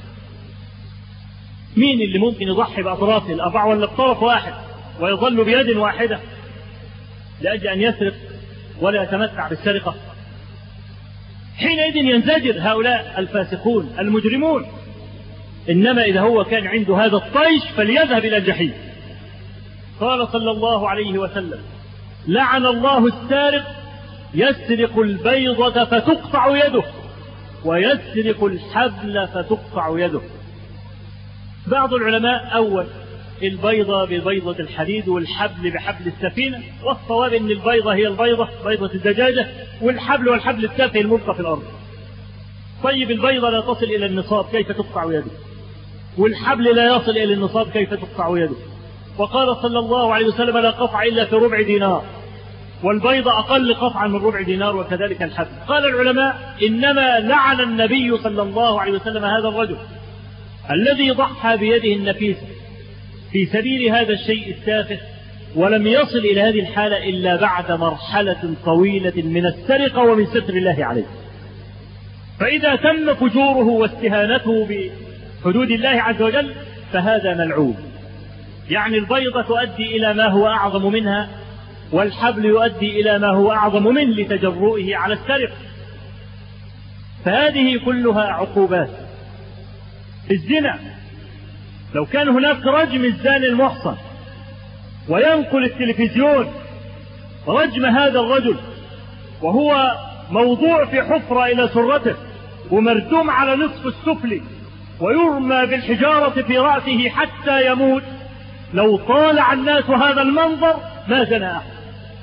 مين اللي ممكن يضحي بأطراف الأربعة ولا بطرف واحد ويظل بيد واحدة لأجل أن يسرق ولا يتمتع بالسرقة؟ حينئذ ينزجر هؤلاء الفاسقون المجرمون. إنما إذا هو كان عنده هذا الطيش فليذهب إلى الجحيم. قال صلى الله عليه وسلم: لعن الله السارق يسرق البيضة فتقطع يده ويسرق الحبل فتقطع يده. بعض العلماء أول البيضة ببيضة الحديد والحبل بحبل السفينة، والصواب أن البيضة هي البيضة بيضة الدجاجة، والحبل والحبل التافه الملقى في الأرض. طيب البيضة لا تصل إلى النصاب كيف تقطع يده؟ والحبل لا يصل إلى النصاب كيف تقطع يده؟ وقال صلى الله عليه وسلم: لا قطع إلا في ربع دينار، والبيضة أقل قطعا من ربع دينار، وكذلك الحبل. قال العلماء: إنما لعن النبي صلى الله عليه وسلم هذا الرجل الذي ضحى بيده النفيسة في سبيل هذا الشيء التافه، ولم يصل إلى هذه الحالة إلا بعد مرحلة طويلة من السرقة ومن ستر الله عليه. فإذا تم فجوره واستهانته بحدود الله عز وجل فهذا ملعون. يعني البيضة تؤدي إلى ما هو أعظم منها، والحبل يؤدي إلى ما هو أعظم منه لتجرؤه على السرقة. فهذه كلها عقوبات. الزنا لو كان هناك رجم الزاني المحصن وينقل التلفزيون رجم هذا الرجل وهو موضوع في حفرة إلى سرته ومردوم على نصف السفلي ويرمى بالحجارة في رأسه حتى يموت، لو طالع الناس هذا المنظر ما زنى أحد.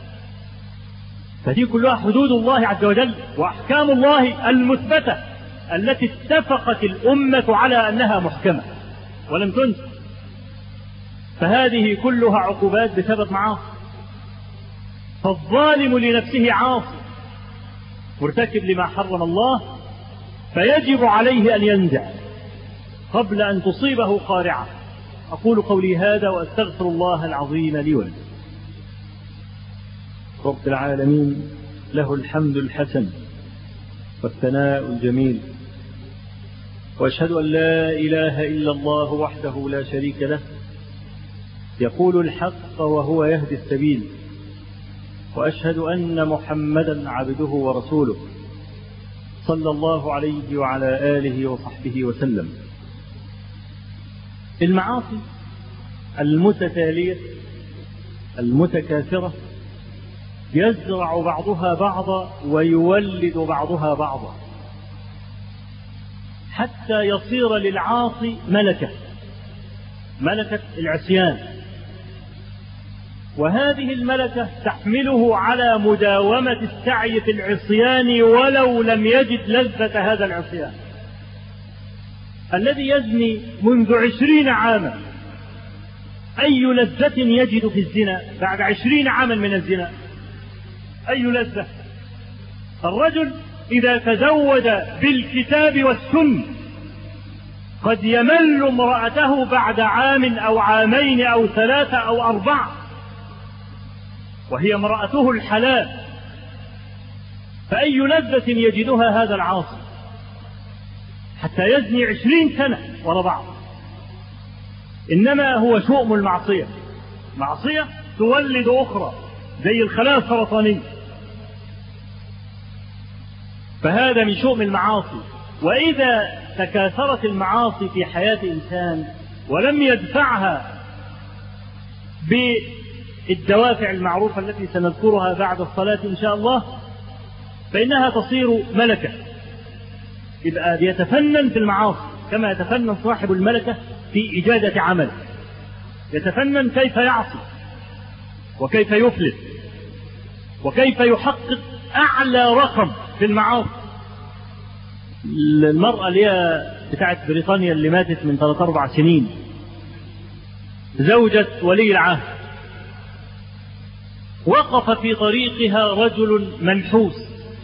فدي كلها حدود الله عز وجل وأحكام الله المثبتة التي اتفقت الأمة على أنها محكمة ولم تنسى. فهذه كلها عقوبات بسبب معاصي. فالظالم لنفسه عاصي مرتكب لما حرم الله، فيجب عليه أن ينزع قبل أن تصيبه قارعة. أقول قولي هذا وأستغفر الله العظيم لي ولكم. رب العالمين له الحمد الحسن والثناء الجميل، وأشهد أن لا إله إلا الله وحده لا شريك له يقول الحق وهو يهدي السبيل، وأشهد أن محمدا عبده ورسوله صلى الله عليه وعلى آله وصحبه وسلم. المعاصي المتتالية المتكاثرة يزرع بعضها بعضا ويولد بعضها بعضا حتى يصير للعاصي ملكة العصيان، وهذه الملكة تحمله على مداومة السعي في العصيان ولو لم يجد لذة هذا العصيان. الذي يزني منذ 20 عاما أي لذة يجد في الزنا بعد 20 عاما من الزنا؟ أي لذة؟ الرجل إذا تزود بالكتاب والسنة قد يمل امرأته بعد عام أو عامين أو 3 أو 4، وهي امرأته الحلال. فأي لذة يجدها هذا العاصي حتى يزني 20 سنة وراء بعض؟ إنما هو شؤم المعصية، معصية تولد أخرى زي الخلايا السرطانية. فهذا من شؤم المعاصي. وإذا تكاثرت المعاصي في حياة إنسان ولم يدفعها بالدوافع المعروفة التي سنذكرها بعد الصلاة إن شاء الله فإنها تصير ملكة، يبقى يتفنن في المعاصي كما يتفنن صاحب الملكة في إجادة عمل، يتفنن كيف يعصي وكيف يفلت وكيف يحقق أعلى رقم في المعاصي. المرأة اللي هي بتاعت بريطانيا اللي ماتت من 3-4 سنين، زوجة ولي العهد، وقف في طريقها رجل منحوس،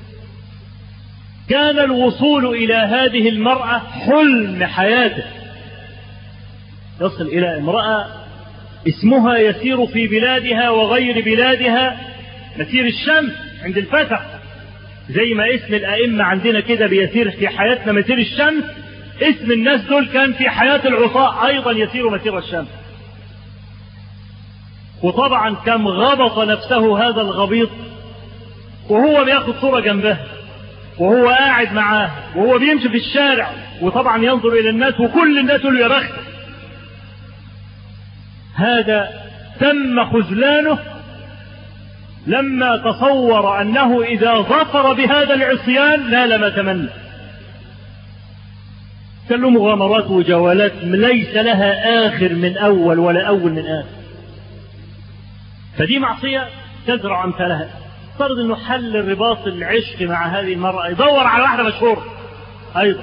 كان الوصول إلى هذه المرأة حلم حياته. يصل إلى امرأة اسمها يسير في بلادها وغير بلادها مسير الشمس عند الفتح، زي ما اسم الأئمة عندنا كده بيسير في حياتنا مسير الشمس، اسم الناس دول كان في حياة العصاة أيضا يسير مسير الشمس. وطبعا كم غبط نفسه هذا الغبيط وهو بياخد صورة جنبه وهو قاعد معاه وهو بيمشي في الشارع وطبعا ينظر إلى الناس وكل الناس اللي يرخ. هذا تم خذلانه لما تصور أنه إذا ظفر بهذا العصيان نال ما تمنى. كان له مغامرات وجولات ليس لها آخر من أول ولا أول من آخر. فدي معصية تزرع أمثالها. افترض أنه حل الرباط العشق مع هذه المرأة، يدور على واحدة مشهورة أيضا،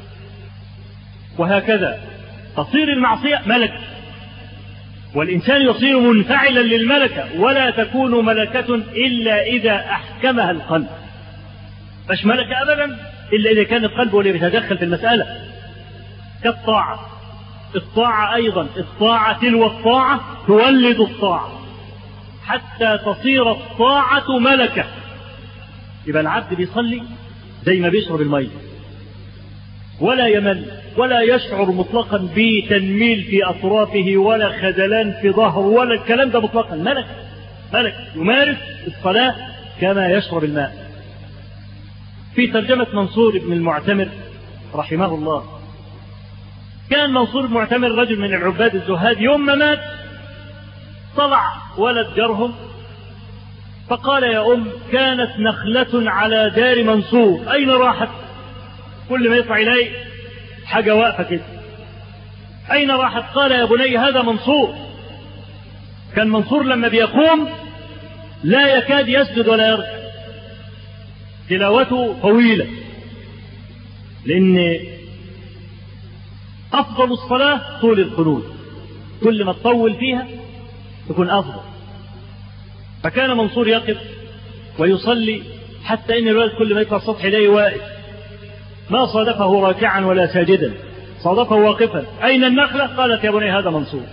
وهكذا تصير المعصية ملك، والإنسان يصير منفعلا للملكة، ولا تكون ملكة إلا إذا أحكمها القلب. مش ملكة أبدا إلا إذا كان القلب هو اللي يتدخل في المسألة. كالطاعة، الطاعة أيضا، الطاعة تلو الطاعة تولد الطاعة حتى تصير الطاعة ملكة. يبقى العبد بيصلي زي ما بيشرب المية، ولا يمل ولا يشعر مطلقا بتنميل في أطرافه ولا خذلان في ظهره ولا الكلام ده مطلقا. ملك يمارس الصلاة كما يشرب الماء. في ترجمة منصور بن المعتمر رحمه الله، كان منصور بن المعتمر رجل من العباد الزهاد. يوم ما مات طلع ولد جرهم فقال: يا أم، كانت نخلة على دار منصور، أين راحت؟ كل ما يطلع إليه حاجة واقفة كده، أين راحت؟ قال: يا بني، هذا منصور. كان منصور لما بيقوم لا يكاد يسجد ولا يركع، تلاوته طويلة، لأن أفضل الصلاة طول القنوت، كل ما تطول فيها تكون أفضل. فكان منصور يقف ويصلي حتى إن الولد كل ما يطلع السطح إليه واقف، ما صادفه راكعا ولا ساجدا، صادفه واقفا. أين النخلة؟ قالت: يا بني، هذا منصور.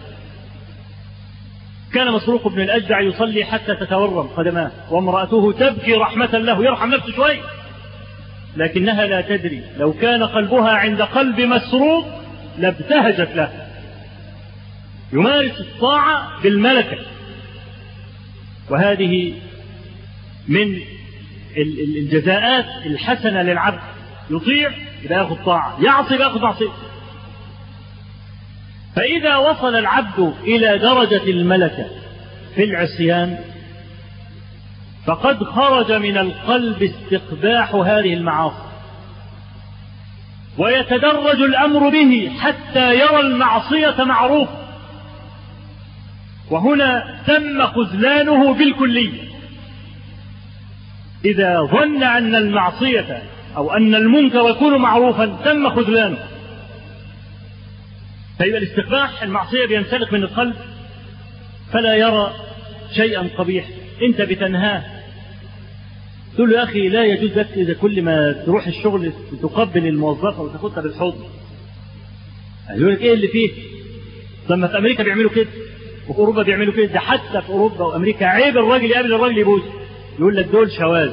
كان مسروق بن الأجدع يصلي حتى تتورم قدماه، وامرأته تبكي رحمة له، يرحم نفسه شوي، لكنها لا تدري لو كان قلبها عند قلب مسروق لابتهجت له. يمارس الطاعة بالملكة، وهذه من الجزاءات الحسنة للعبد. يطيع يبقى ياخذ طاعة، يعصي يبقى ياخذ معصية. فإذا وصل العبد إلى درجة الملكة في العصيان فقد خرج من القلب استقباح هذه المعاصي، ويتدرج الأمر به حتى يرى المعصية معروفة. وهنا تم خذلانه بالكلية. إذا ظن أن المعصية أو أن المنكر يكون معروفا تم خذلانه. فيبقى الاستقباح المعصية بينسلق من القلب فلا يرى شيئا قبيح. أنت بتنهاه، تقول له: يا أخي، لا يجوز لك إذا كل ما تروح الشغل تقبل الموظفة وتاخدها بالحضن. يقول لك: إيه اللي فيه؟ لما في أمريكا بيعملوا كده وفي أوروبا بيعملوا كده، ده حتى في أوروبا وأمريكا عيب الراجل يقابل الراجل يبوس. يقول لك دول شواذ.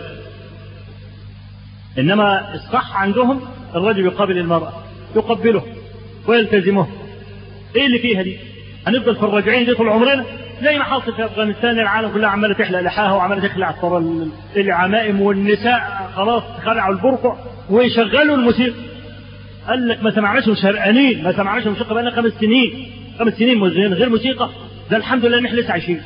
إنما الصح عندهم الرجل يقابل المرأة، يقبله ويلتزمه. إيه اللي فيها دي؟ هنفضل في الراجعين دي طول عمرنا؟ زي ما حاصل في أفغانستان، العالم كلها عمالة تحلق لحاها وعمالة تخلع العمائم، والنساء خلاص خلعوا البرقع ويشغلوا الموسيقى. قال لك: ما سمعناش شرقانين، ما سمعناش موسيقى بقالنا 5 سنين من غير موسيقى. ده الحمد لله ان احنا لسه عايشين.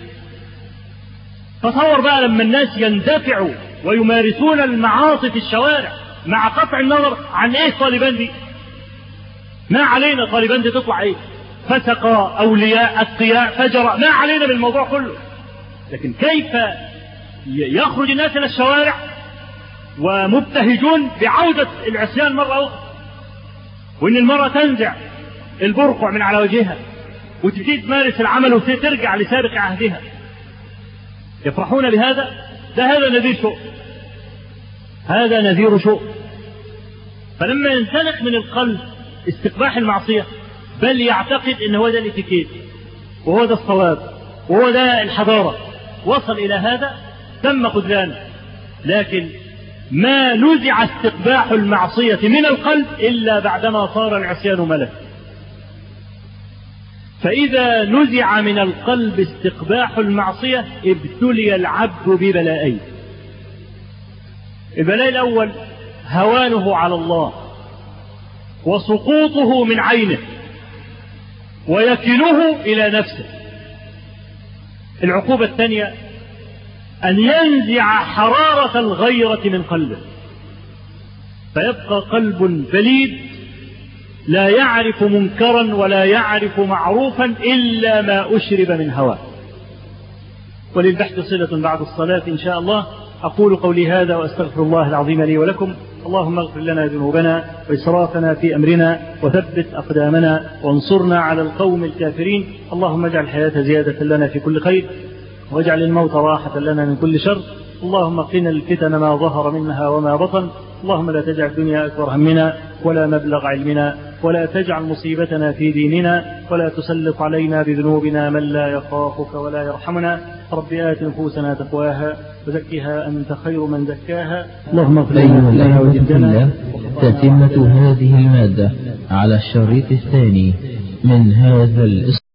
تصور بقى لما الناس يندفعوا ويمارسون المعاصي في الشوارع مع قطع النظر عن ايه طالبان دي. ما علينا طالبان دي تطلع ايه؟ فسقة، اولياء، اتقياء، فجر، ما علينا بالموضوع كله. لكن كيف يخرج الناس الى الشوارع ومبتهجون بعودة العصيان مرة أخرى، وإن المرأة تنزع البرقع من على وجهها وتبتدي تمارس العمل وترجع لسابق عهدها. يفرحون بهذا؟ هذا نذير شؤم، هذا نذير شؤم. فلما ينسلخ من القلب استقباح المعصية بل يعتقد ان هو ده الاتيكيت وهو ده الصواب وهو ده الحضارة، وصل إلى هذا تم خذلانه. لكن ما نزع استقباح المعصية من القلب إلا بعدما صار العصيان ملك. فإذا نزع من القلب استقباح المعصية ابتلي العبد ببلائين. البلاء الأول هوانه على الله، وسقوطه من عينه ويكله إلى نفسه. العقوبة الثانية أن ينزع حرارة الغيرة من قلبه، فيبقى قلب بليد لا يعرف منكرا ولا يعرف معروفا إلا ما أشرب من هواه. وللبحث صلة بعد الصلاة إن شاء الله. أقول قولي هذا وأستغفر الله العظيم لي ولكم. اللهم اغفر لنا ذنوبنا وإسرافنا في أمرنا وثبت أقدامنا وانصرنا على القوم الكافرين. اللهم اجعل الحياة زيادة لنا في كل خير واجعل الموت راحة لنا من كل شر. اللهم قنا الفتن ما ظهر منها وما بطن. اللهم لا تجعل الدنيا أكبر همنا ولا مبلغ علمنا ولا تجعل مصيبتنا في ديننا ولا تسلط علينا بذنوبنا من لا يخافك ولا يرحمنا. رب آت نفوسنا تقواها وزكها أنت خير من زكاها. اللهم اغفر لنا وجدنا. تتمة هذه المادة على الشريط الثاني من هذا